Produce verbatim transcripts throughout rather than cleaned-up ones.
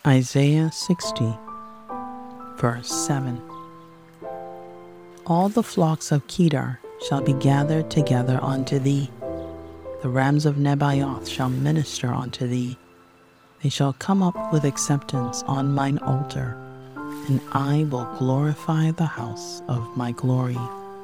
Isaiah sixty, verse seven. All the flocks of Kedar shall be gathered together unto thee. The rams of Nebaioth shall minister unto thee. They shall come up with acceptance on mine altar, and I will glorify the house of my glory.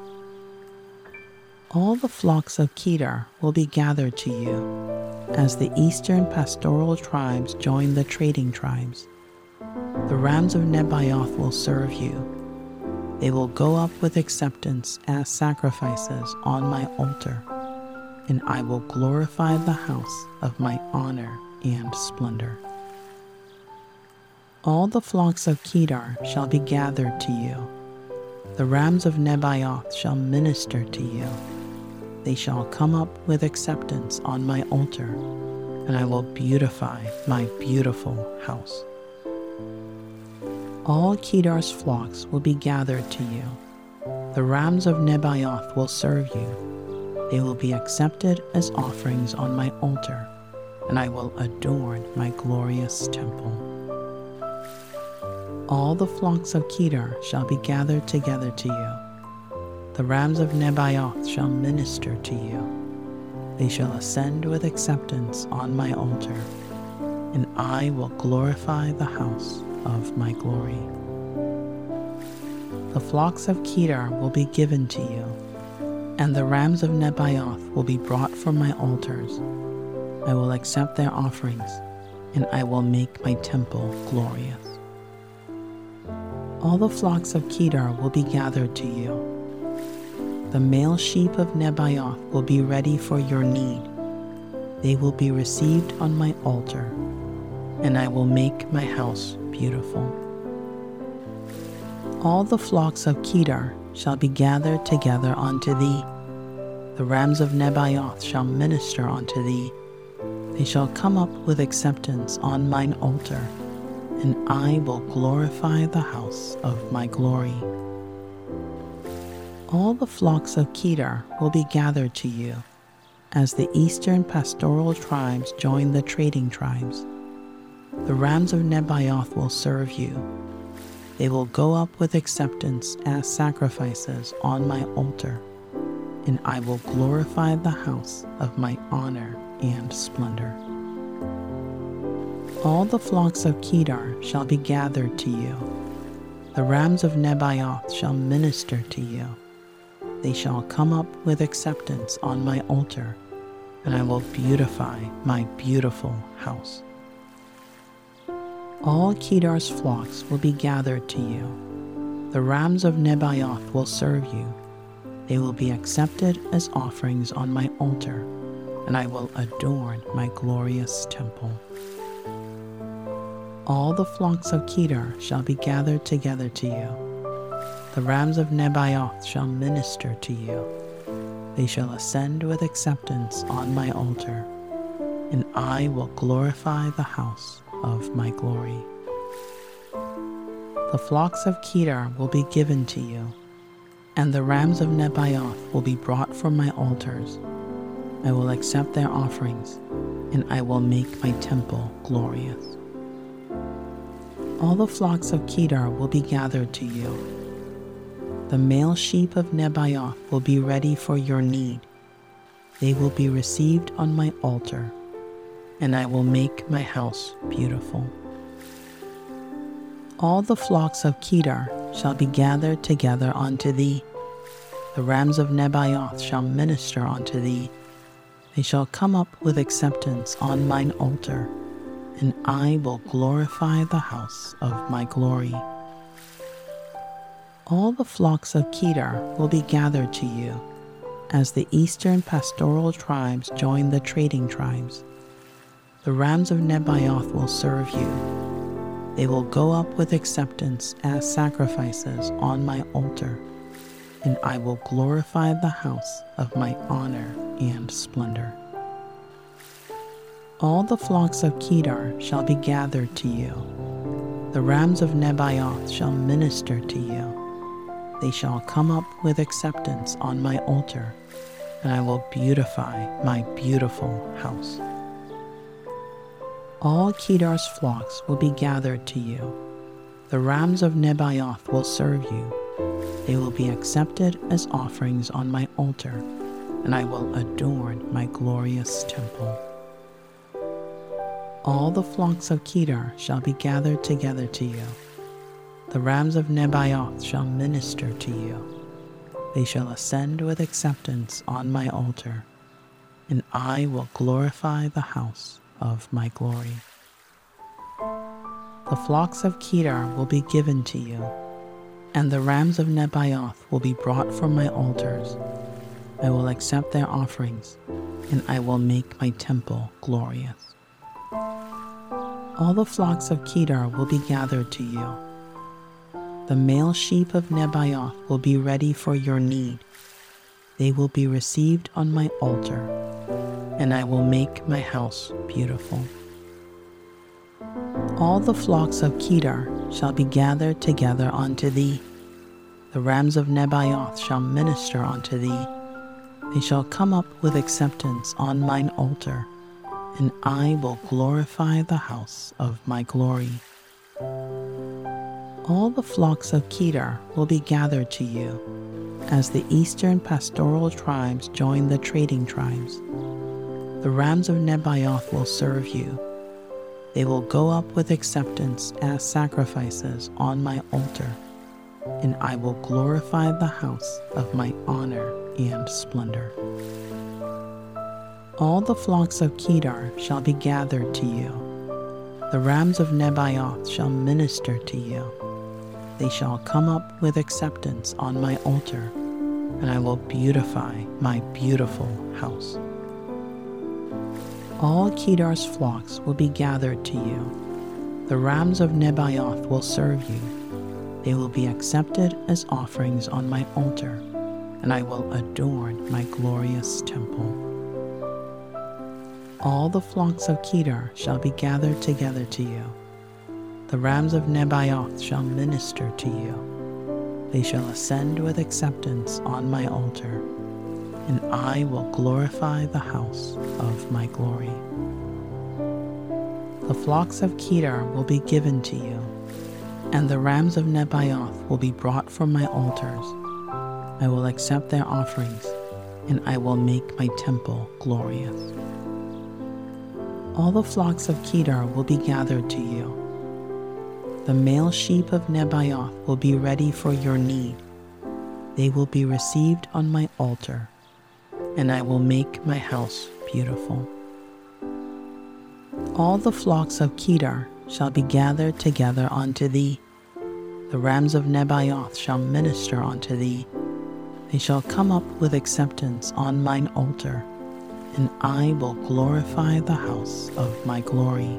All the flocks of Kedar will be gathered to you, as the eastern pastoral tribes join the trading tribes. The rams of Nebaioth will serve you. They will go up with acceptance as sacrifices on my altar, and I will glorify the house of my honor and splendor. All the flocks of Kedar shall be gathered to you. The rams of Nebaioth shall minister to you. They shall come up with acceptance on my altar, and I will beautify my beautiful house. All Kedar's flocks will be gathered to you. The rams of Nebaioth will serve you. They will be accepted as offerings on my altar, and I will adorn my glorious temple. All the flocks of Kedar shall be gathered together to you. The rams of Nebaioth shall minister to you. They shall ascend with acceptance on my altar, and I will glorify the house of my glory. The flocks of Kedar will be given to you, and the rams of Nebaioth will be brought from my altars. I will accept their offerings, and I will make my temple glorious. All the flocks of Kedar will be gathered to you. The male sheep of Nebaioth will be ready for your need. They will be received on my altar, and I will make my house beautiful. All the flocks of Kedar shall be gathered together unto thee. The rams of Nebaioth shall minister unto thee. They shall come up with acceptance on mine altar, and I will glorify the house of my glory. All the flocks of Kedar will be gathered to you, as the eastern pastoral tribes join the trading tribes. The rams of Nebaioth will serve you. They will go up with acceptance as sacrifices on my altar, and I will glorify the house of my honor and splendor. All the flocks of Kedar shall be gathered to you. The rams of Nebaioth shall minister to you. They shall come up with acceptance on my altar, and I will beautify my beautiful house. All Kedar's flocks will be gathered to you. The rams of Nebaioth will serve you. They will be accepted as offerings on my altar, and I will adorn my glorious temple. All the flocks of Kedar shall be gathered together to you. The rams of Nebaioth shall minister to you. They shall ascend with acceptance on my altar, and I will glorify the house of my glory. The flocks of Kedar will be given to you, and the rams of Nebaioth will be brought from my altars. I will accept their offerings, and I will make my temple glorious. All the flocks of Kedar will be gathered to you. The male sheep of Nebaioth will be ready for your need. They will be received on my altar, and I will make my house beautiful. All the flocks of Kedar shall be gathered together unto thee. The rams of Nebaioth shall minister unto thee. They shall come up with acceptance on mine altar, and I will glorify the house of my glory. All the flocks of Kedar will be gathered to you, as the eastern pastoral tribes join the trading tribes. The rams of Nebaioth will serve you. They will go up with acceptance as sacrifices on my altar, and I will glorify the house of my honor and splendor. All the flocks of Kedar shall be gathered to you. The rams of Nebaioth shall minister to you. They shall come up with acceptance on my altar, and I will beautify my beautiful house. All Kedar's flocks will be gathered to you. The rams of Nebaioth will serve you. They will be accepted as offerings on my altar, and I will adorn my glorious temple. All the flocks of Kedar shall be gathered together to you. The rams of Nebaioth shall minister to you. They shall ascend with acceptance on my altar, and I will glorify the house of my glory. The flocks of Kedar will be given to you, and the rams of Nebaioth will be brought from my altars. I will accept their offerings, and I will make my temple glorious. All the flocks of Kedar will be gathered to you. The male sheep of Nebaioth will be ready for your need. They will be received on my altar, and I will make my house beautiful. All the flocks of Kedar shall be gathered together unto thee. The rams of Nebaioth shall minister unto thee. They shall come up with acceptance on mine altar, and I will glorify the house of my glory. All the flocks of Kedar will be gathered to you, as the eastern pastoral tribes join the trading tribes. The rams of Nebaioth will serve you. They will go up with acceptance as sacrifices on my altar, and I will glorify the house of my honor and splendor. All the flocks of Kedar shall be gathered to you. The rams of Nebaioth shall minister to you. They shall come up with acceptance on my altar, and I will beautify my beautiful house. All Kedar's flocks will be gathered to you. The rams of Nebaioth will serve you. They will be accepted as offerings on my altar, and I will adorn my glorious temple. All the flocks of Kedar shall be gathered together to you. The rams of Nebaioth shall minister to you. They shall ascend with acceptance on my altar, and I will glorify the house of my glory. The flocks of Kedar will be given to you, and the rams of Nebaioth will be brought from my altars. I will accept their offerings, and I will make my temple glorious. All the flocks of Kedar will be gathered to you. The male sheep of Nebaioth will be ready for your need. They will be received on my altar, and I will make my house beautiful. All the flocks of Kedar shall be gathered together unto thee. The rams of Nebaioth shall minister unto thee. They shall come up with acceptance on mine altar, and I will glorify the house of my glory.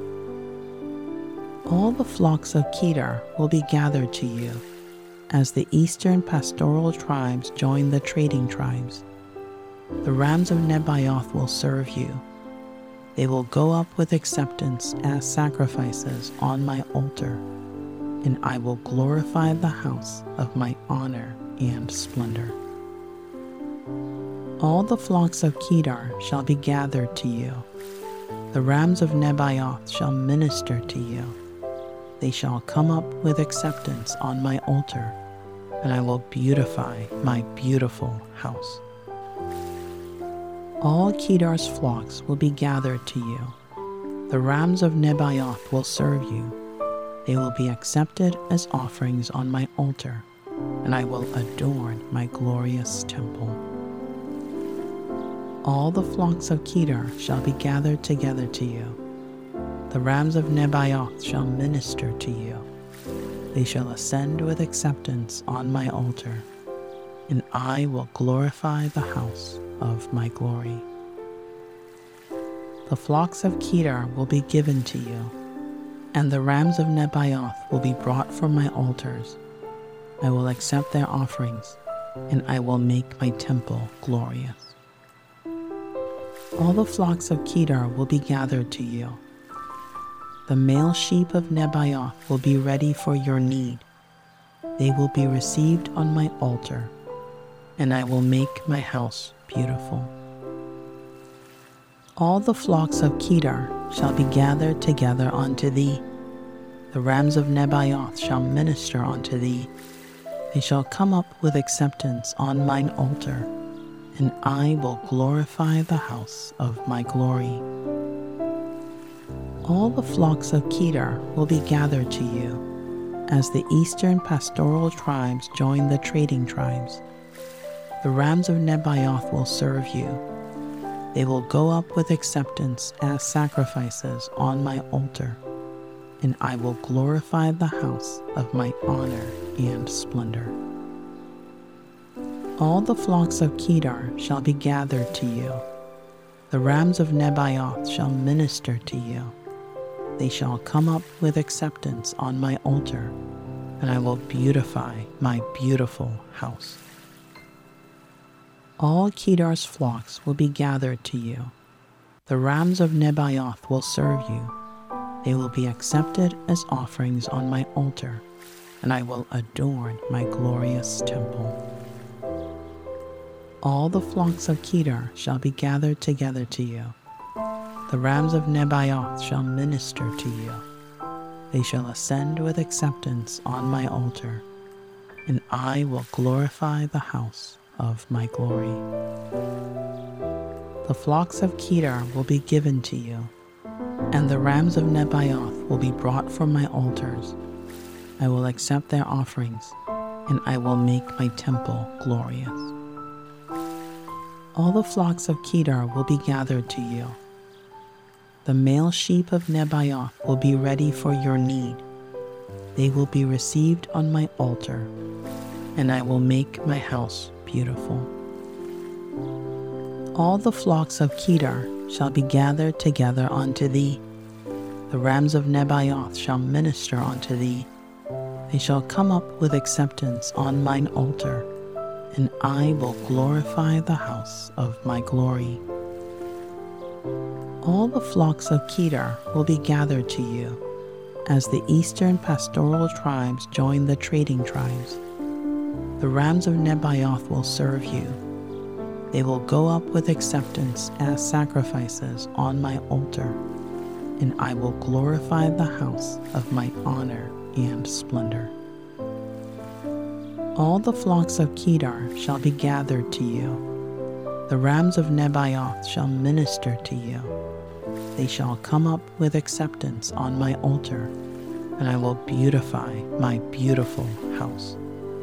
All the flocks of Kedar will be gathered to you, as the eastern pastoral tribes join the trading tribes. The rams of Nebaioth will serve you. They will go up with acceptance as sacrifices on my altar, and I will glorify the house of my honor and splendor. All the flocks of Kedar shall be gathered to you. The rams of Nebaioth shall minister to you. They shall come up with acceptance on my altar, and I will beautify my beautiful house. All Kedar's flocks will be gathered to you. The rams of Nebaioth will serve you. They will be accepted as offerings on my altar, and I will adorn my glorious temple. All the flocks of Kedar shall be gathered together to you. The rams of Nebaioth shall minister to you. They shall ascend with acceptance on my altar, and I will glorify the house of my glory. The flocks of Kedar will be given to you, and the rams of Nebaioth will be brought from my altars. I will accept their offerings, and I will make my temple glorious. All the flocks of Kedar will be gathered to you. The male sheep of Nebaioth will be ready for your need. They will be received on my altar, and I will make my house beautiful. All the flocks of Kedar shall be gathered together unto thee. The rams of Nebaioth shall minister unto thee. They shall come up with acceptance on mine altar, and I will glorify the house of my glory. All the flocks of Kedar will be gathered to you, as the eastern pastoral tribes join the trading tribes. The rams of Nebaioth will serve you. They will go up with acceptance as sacrifices on my altar, and I will glorify the house of my honor and splendor. All the flocks of Kedar shall be gathered to you. The rams of Nebaioth shall minister to you. They shall come up with acceptance on my altar, and I will beautify my beautiful house. All Kedar's flocks will be gathered to you. The rams of Nebaioth will serve you. They will be accepted as offerings on my altar, and I will adorn my glorious temple. All the flocks of Kedar shall be gathered together to you. The rams of Nebaioth shall minister to you. They shall ascend with acceptance on my altar, and I will glorify the house of my glory. The flocks of Kedar will be given to you, and the rams of Nebaioth will be brought from my altars. I will accept their offerings, and I will make my temple glorious. All the flocks of Kedar will be gathered to you. The male sheep of Nebaioth will be ready for your need. They will be received on my altar, and I will make my house beautiful. All the flocks of Kedar shall be gathered together unto thee. The rams of Nebaioth shall minister unto thee. They shall come up with acceptance on mine altar, and I will glorify the house of my glory. All the flocks of Kedar will be gathered to you, as the eastern pastoral tribes join the trading tribes. The rams of Nebaioth will serve you. They will go up with acceptance as sacrifices on my altar, and I will glorify the house of my honor and splendor. All the flocks of Kedar shall be gathered to you. The rams of Nebaioth shall minister to you. They shall come up with acceptance on my altar, and I will beautify my beautiful house.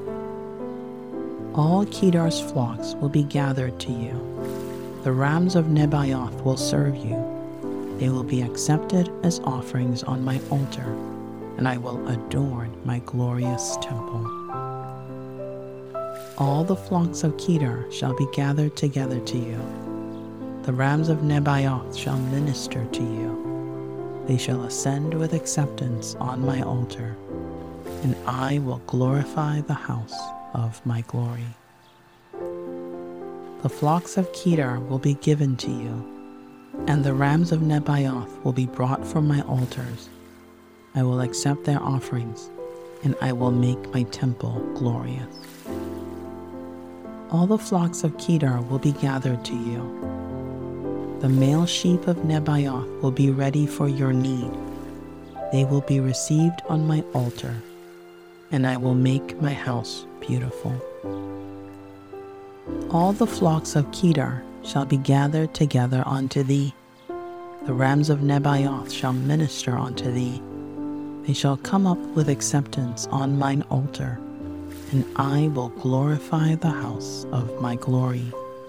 All Kedar's flocks will be gathered to you. The rams of Nebaioth will serve you. They will be accepted as offerings on my altar, and I will adorn my glorious temple. All the flocks of Kedar shall be gathered together to you. The rams of Nebaioth shall minister to you. They shall ascend with acceptance on my altar, and I will glorify the house of my glory. The flocks of Kedar will be given to you, and the rams of Nebaioth will be brought from my altars. I will accept their offerings, and I will make my temple glorious. All the flocks of Kedar will be gathered to you. The male sheep of Nebaioth will be ready for your need. They will be received on my altar, and I will make my house beautiful. All the flocks of Kedar shall be gathered together unto thee. The rams of Nebaioth shall minister unto thee. They shall come up with acceptance on mine altar, and I will glorify the house of my glory.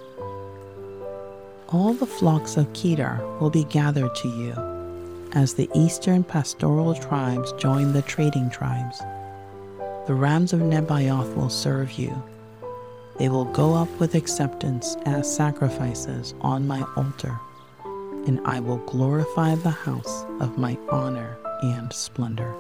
All the flocks of Kedar will be gathered to you, as the eastern pastoral tribes join the trading tribes. The rams of Nebaioth will serve you. They will go up with acceptance as sacrifices on my altar, and I will glorify the house of my honor and splendor.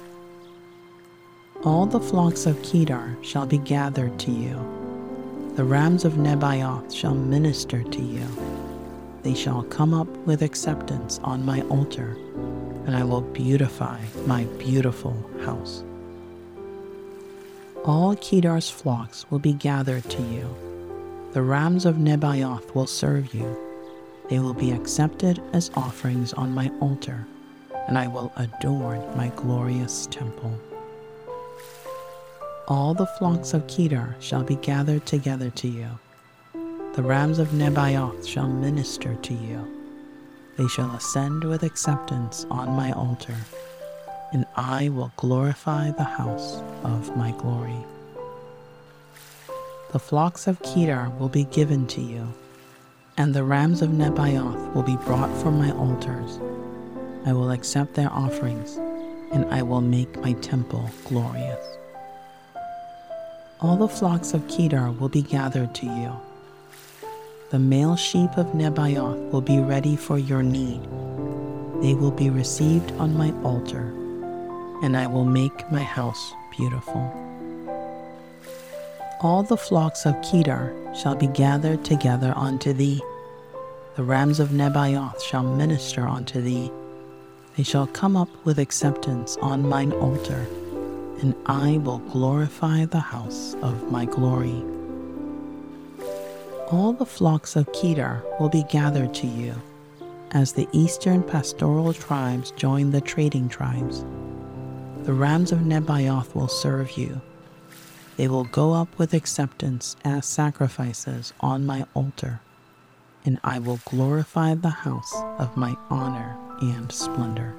All the flocks of Kedar shall be gathered to you. The rams of Nebaioth shall minister to you. They shall come up with acceptance on my altar, and I will beautify my beautiful house. All Kedar's flocks will be gathered to you. The rams of Nebaioth will serve you. They will be accepted as offerings on my altar, and I will adorn my glorious temple. All the flocks of Kedar shall be gathered together to you. The rams of Nebaioth shall minister to you. They shall ascend with acceptance on my altar, and I will glorify the house of my glory. The flocks of Kedar will be given to you, and the rams of Nebaioth will be brought from my altars. I will accept their offerings, and I will make my temple glorious. All the flocks of Kedar will be gathered to you. The male sheep of Nebaioth will be ready for your need. They will be received on my altar, and I will make my house beautiful. All the flocks of Kedar shall be gathered together unto thee. The rams of Nebaioth shall minister unto thee. They shall come up with acceptance on mine altar, and I will glorify the house of my glory. All the flocks of Kedar will be gathered to you, as the eastern pastoral tribes join the trading tribes. The rams of Nebaioth will serve you. They will go up with acceptance as sacrifices on my altar, and I will glorify the house of my honor and splendor.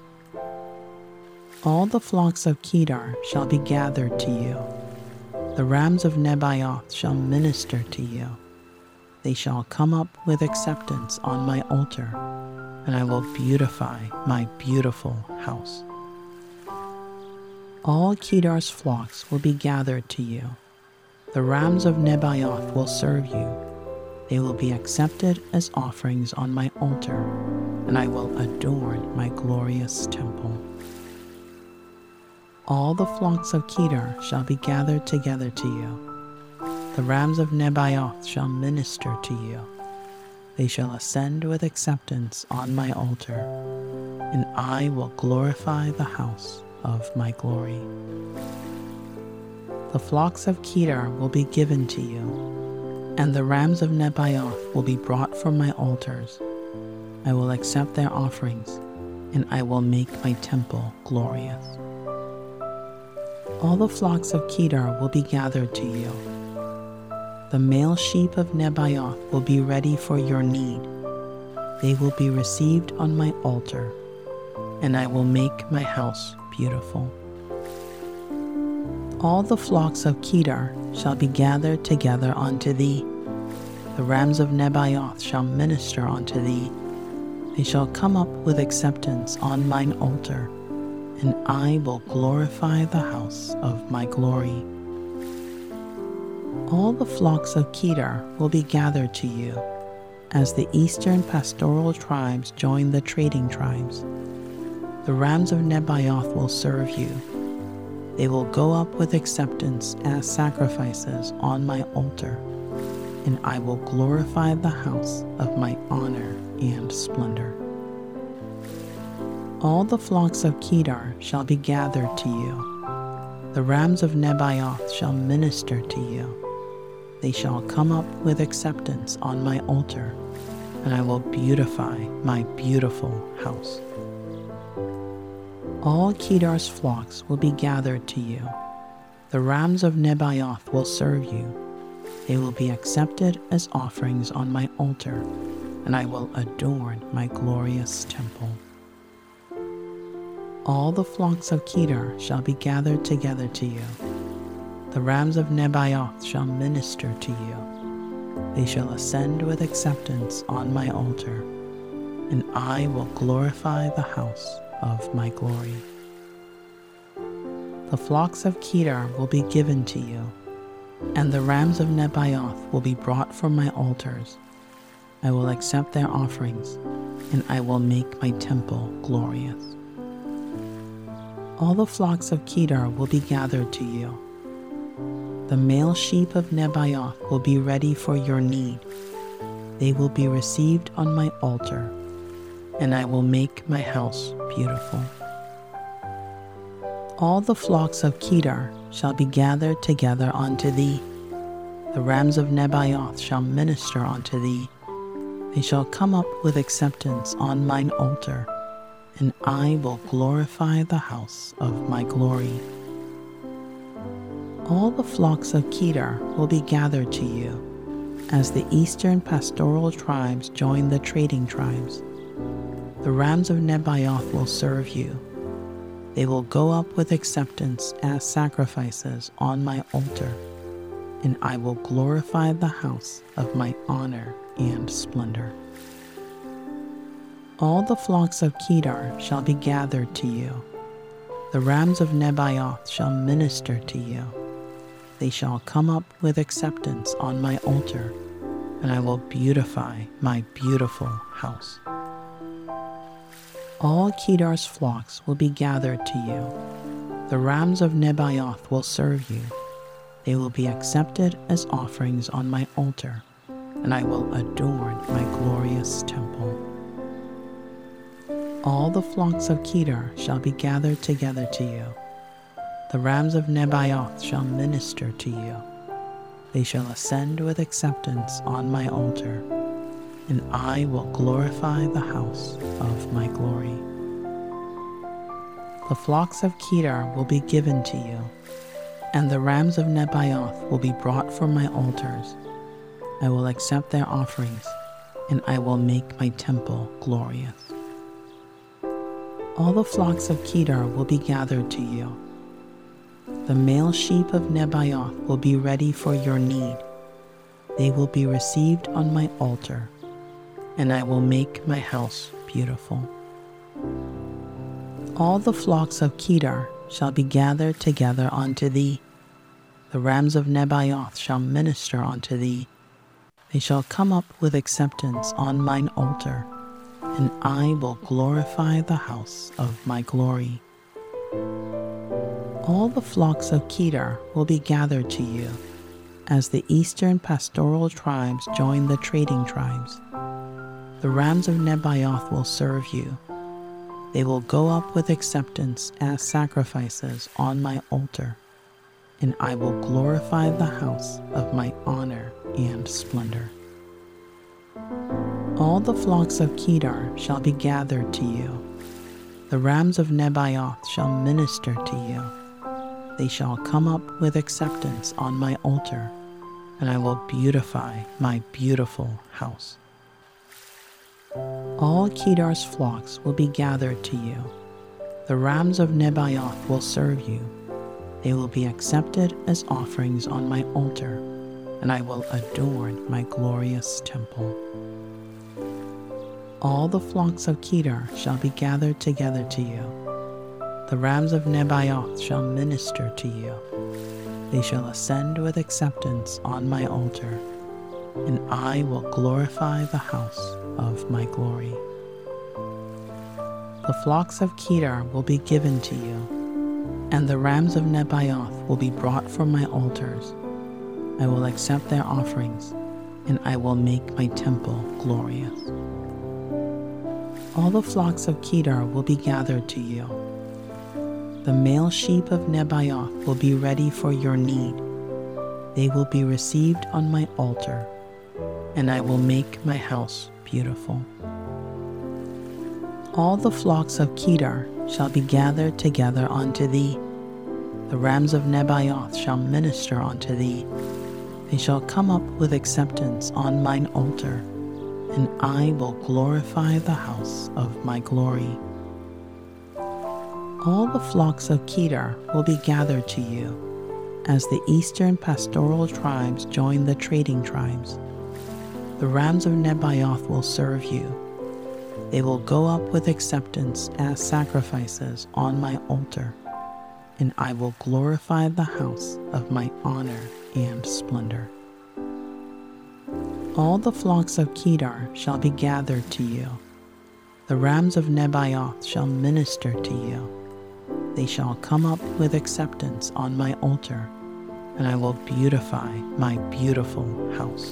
All the flocks of Kedar shall be gathered to you. The rams of Nebaioth shall minister to you. They shall come up with acceptance on my altar, and I will beautify my beautiful house. All Kedar's flocks will be gathered to you. The rams of Nebaioth will serve you. They will be accepted as offerings on my altar, and I will adorn my glorious temple. All the flocks of Kedar shall be gathered together to you. The rams of Nebaioth shall minister to you. They shall ascend with acceptance on my altar, and I will glorify the house of my glory. The flocks of Kedar will be given to you, and the rams of Nebaioth will be brought from my altars. I will accept their offerings, and I will make my temple glorious. All the flocks of Kedar will be gathered to you. The male sheep of Nebaioth will be ready for your need. They will be received on my altar, and I will make my house beautiful. All the flocks of Kedar shall be gathered together unto thee. The rams of Nebaioth shall minister unto thee. They shall come up with acceptance on mine altar, and I will glorify the house of my glory. All the flocks of Kedar will be gathered to you, as the eastern pastoral tribes join the trading tribes. The rams of Nebaioth will serve you. They will go up with acceptance as sacrifices on my altar, and I will glorify the house of my honor and splendor. All the flocks of Kedar shall be gathered to you. The rams of Nebaioth shall minister to you. They shall come up with acceptance on my altar, and I will beautify my beautiful house. All Kedar's flocks will be gathered to you. The rams of Nebaioth will serve you. They will be accepted as offerings on my altar, and I will adorn my glorious temple. All the flocks of Kedar shall be gathered together to you. The rams of Nebaioth shall minister to you. They shall ascend with acceptance on my altar, and I will glorify the house of my glory. The flocks of Kedar will be given to you, and the rams of Nebaioth will be brought from my altars. I will accept their offerings, and I will make my temple glorious. All the flocks of Kedar will be gathered to you. The male sheep of Nebaioth will be ready for your need. They will be received on my altar, and I will make my house beautiful. All the flocks of Kedar shall be gathered together unto thee. The rams of Nebaioth shall minister unto thee. They shall come up with acceptance on mine altar, and I will glorify the house of my glory. All the flocks of Kedar will be gathered to you, as the eastern pastoral tribes join the trading tribes. The rams of Nebaioth will serve you. They will go up with acceptance as sacrifices on my altar, and I will glorify the house of my honor and splendor. All the flocks of Kedar shall be gathered to you. The rams of Nebaioth shall minister to you. They shall come up with acceptance on my altar, and I will beautify my beautiful house. All Kedar's flocks will be gathered to you. The rams of Nebaioth will serve you. They will be accepted as offerings on my altar, and I will adorn my glorious temple. All the flocks of Kedar shall be gathered together to you. The rams of Nebaioth shall minister to you. They shall ascend with acceptance on my altar, and I will glorify the house of my glory. The flocks of Kedar will be given to you, and the rams of Nebaioth will be brought from my altars. I will accept their offerings, and I will make my temple glorious. All the flocks of Kedar will be gathered to you. The male sheep of Nebaioth will be ready for your need. They will be received on my altar, and I will make my house beautiful. All the flocks of Kedar shall be gathered together unto thee. The rams of Nebaioth shall minister unto thee. They shall come up with acceptance on mine altar, and I will glorify the house of my glory. All the flocks of Kedar will be gathered to you, as the eastern pastoral tribes join the trading tribes. The rams of Nebaioth will serve you. They will go up with acceptance as sacrifices on my altar, and I will glorify the house of my honor and splendor. All the flocks of Kedar shall be gathered to you. The rams of Nebaioth shall minister to you. They shall come up with acceptance on my altar, and I will beautify my beautiful house. All Kedar's flocks will be gathered to you. The rams of Nebaioth will serve you. They will be accepted as offerings on my altar, and I will adorn my glorious temple. All the flocks of Kedar shall be gathered together to you. The rams of Nebaioth shall minister to you. They shall ascend with acceptance on my altar, and I will glorify the house of my glory. The flocks of Kedar will be given to you, and the rams of Nebaioth will be brought from my altars. I will accept their offerings, and I will make my temple glorious. All the flocks of Kedar will be gathered to you. The male sheep of Nebaioth will be ready for your need. They will be received on my altar, and I will make my house beautiful. All the flocks of Kedar shall be gathered together unto thee. The rams of Nebaioth shall minister unto thee. They shall come up with acceptance on mine altar, and I will glorify the house of my glory. All the flocks of Kedar will be gathered to you, as the eastern pastoral tribes join the trading tribes. The rams of Nebaioth will serve you. They will go up with acceptance as sacrifices on my altar, and I will glorify the house of my honor and splendor. All the flocks of Kedar shall be gathered to you. The rams of Nebaioth shall minister to you. They shall come up with acceptance on my altar, and I will beautify my beautiful house.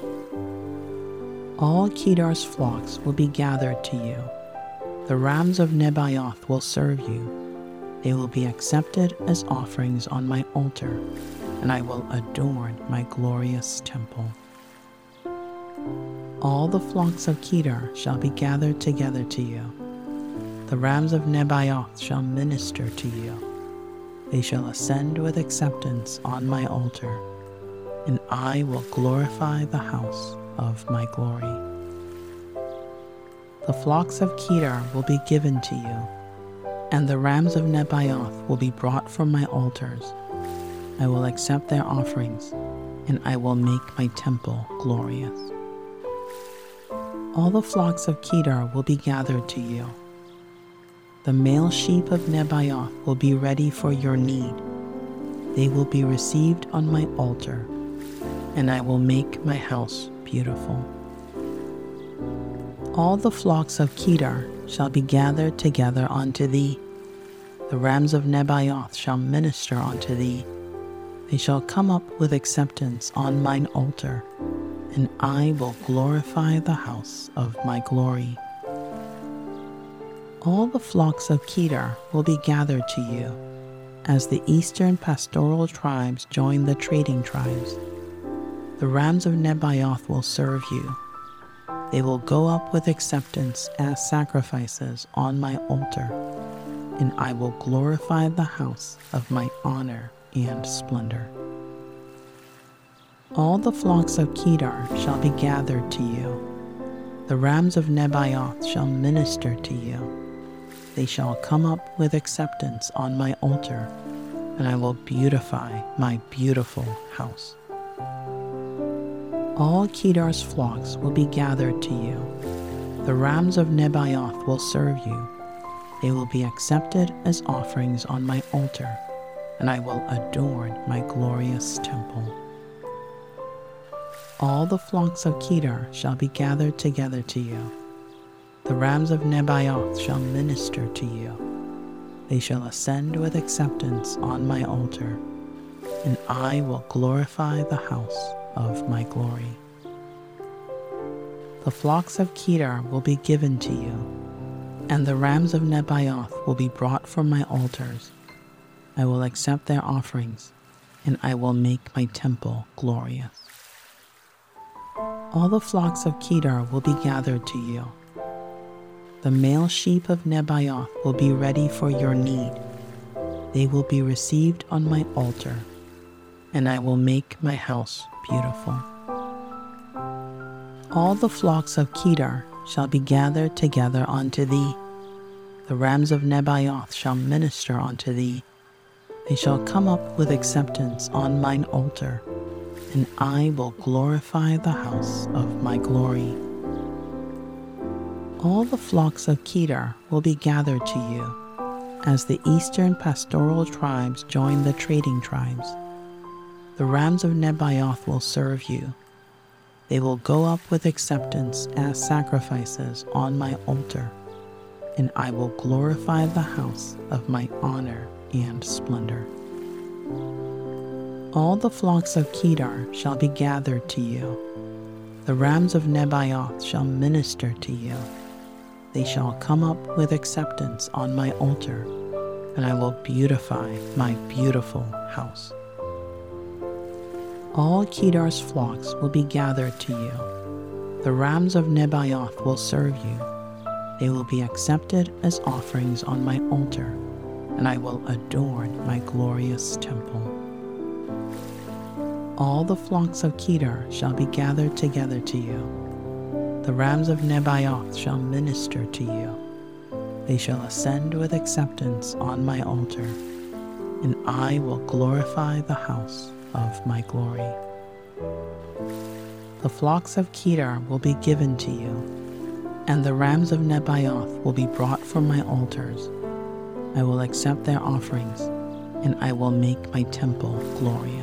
All Kedar's flocks will be gathered to you. The rams of Nebaioth will serve you. They will be accepted as offerings on my altar, and I will adorn my glorious temple. All the flocks of Kedar shall be gathered together to you. The rams of Nebaioth shall minister to you. They shall ascend with acceptance on my altar, and I will glorify the house of my glory. The flocks of Kedar will be given to you, and the rams of Nebaioth will be brought from my altars. I will accept their offerings, and I will make my temple glorious. All the flocks of Kedar will be gathered to you. The male sheep of Nebaioth will be ready for your need. They will be received on my altar, and I will make my house beautiful. All the flocks of Kedar shall be gathered together unto thee. The rams of Nebaioth shall minister unto thee. They shall come up with acceptance on mine altar, and I will glorify the house of my glory. All the flocks of Kedar will be gathered to you, as the eastern pastoral tribes join the trading tribes. The rams of Nebaioth will serve you. They will go up with acceptance as sacrifices on my altar, and I will glorify the house of my honor and splendor. All the flocks of Kedar shall be gathered to you. The rams of Nebaioth shall minister to you. They shall come up with acceptance on my altar, and I will beautify my beautiful house. All Kedar's flocks will be gathered to you. The rams of Nebaioth will serve you. They will be accepted as offerings on my altar, and I will adorn my glorious temple. All the flocks of Kedar shall be gathered together to you. The rams of Nebaioth shall minister to you. They shall ascend with acceptance on my altar, and I will glorify the house of my glory. The flocks of Kedar will be given to you, and the rams of Nebaioth will be brought from my altars. I will accept their offerings, and I will make my temple glorious. All the flocks of Kedar will be gathered to you. The male sheep of Nebaioth will be ready for your need. They will be received on my altar, and I will make my house beautiful. All the flocks of Kedar shall be gathered together unto thee. The rams of Nebaioth shall minister unto thee. They shall come up with acceptance on mine altar, and I will glorify the house of my glory. All the flocks of Kedar will be gathered to you, as the eastern pastoral tribes join the trading tribes. The rams of Nebaioth will serve you. They will go up with acceptance as sacrifices on my altar, and I will glorify the house of my honor and splendor. All the flocks of Kedar shall be gathered to you. The rams of Nebaioth shall minister to you. They shall come up with acceptance on my altar, and I will beautify my beautiful house. All Kedar's flocks will be gathered to you. The rams of Nebaioth will serve you. They will be accepted as offerings on my altar, and I will adorn my glorious temple. All the flocks of Kedar shall be gathered together to you. The rams of Nebaioth shall minister to you. They shall ascend with acceptance on my altar, and I will glorify the house of my glory. The flocks of Kedar will be given to you, and the rams of Nebaioth will be brought from my altars. I will accept their offerings, and I will make my temple glorious.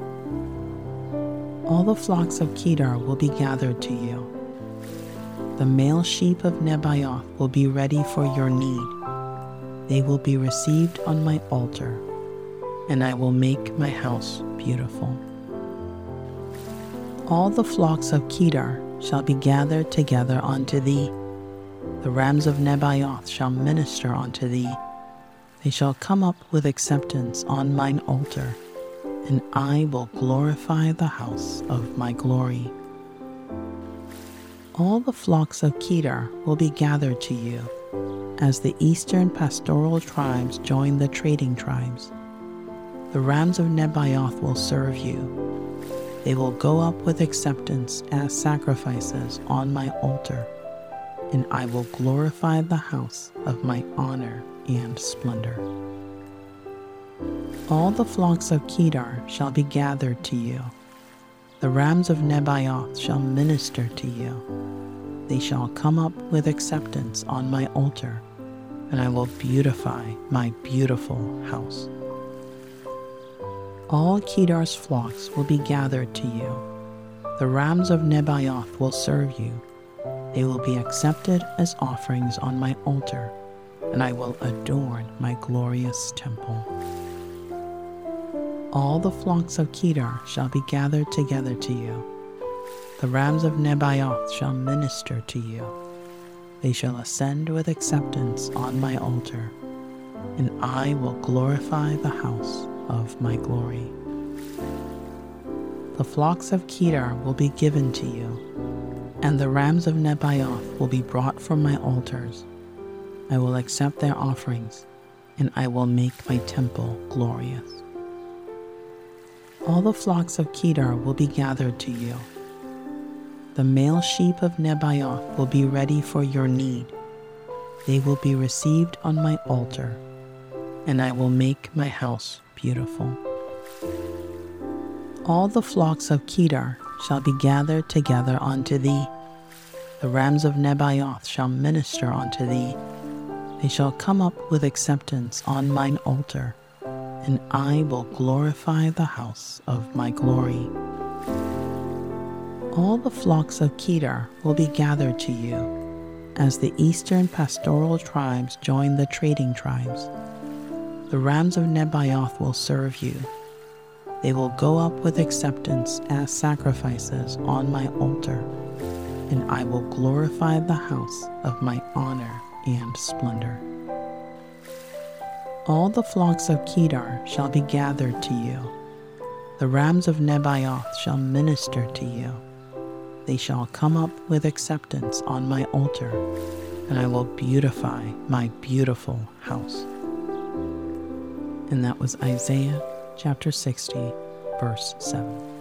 All the flocks of Kedar will be gathered to you. The male sheep of Nebaioth will be ready for your need. They will be received on my altar, and I will make my house beautiful. All the flocks of Kedar shall be gathered together unto thee. The rams of Nebaioth shall minister unto thee. They shall come up with acceptance on mine altar, and I will glorify the house of my glory. All the flocks of Kedar will be gathered to you, as the eastern pastoral tribes join the trading tribes. The rams of Nebaioth will serve you. They will go up with acceptance as sacrifices on my altar, and I will glorify the house of my honor and splendor. All the flocks of Kedar shall be gathered to you. The rams of Nebaioth shall minister to you. They shall come up with acceptance on my altar, and I will beautify my beautiful house. All Kedar's flocks will be gathered to you. The rams of Nebaioth will serve you. They will be accepted as offerings on my altar, and I will adorn my glorious temple. All the flocks of Kedar shall be gathered together to you. The rams of Nebaioth shall minister to you. They shall ascend with acceptance on my altar, and I will glorify the house of my glory. The flocks of Kedar will be given to you, and the rams of Nebaioth will be brought from my altars. I will accept their offerings, and I will make my temple glorious. All the flocks of Kedar will be gathered to you. The male sheep of Nebaioth will be ready for your need. They will be received on my altar, and I will make my house beautiful. All the flocks of Kedar shall be gathered together unto thee. The rams of Nebaioth shall minister unto thee. They shall come up with acceptance on mine altar, and I will glorify the house of my glory. All the flocks of Kedar will be gathered to you, as the eastern pastoral tribes join the trading tribes. The rams of Nebaioth will serve you. They will go up with acceptance as sacrifices on my altar, and I will glorify the house of my honor and splendor. All the flocks of Kedar shall be gathered to you. The rams of Nebaioth shall minister to you. They shall come up with acceptance on my altar, and I will beautify my beautiful house. And that was Isaiah chapter sixty, verse seven.